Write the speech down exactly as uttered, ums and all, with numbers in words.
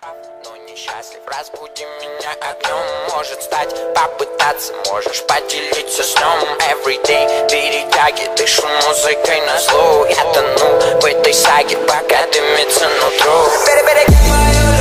но несчастлив. Разбуди меня огнем, может стать, попытаться, можешь поделиться сном. Everyday перетяги, дышу музыкой на зло. Я тону в этой саге, пока дымится нутро.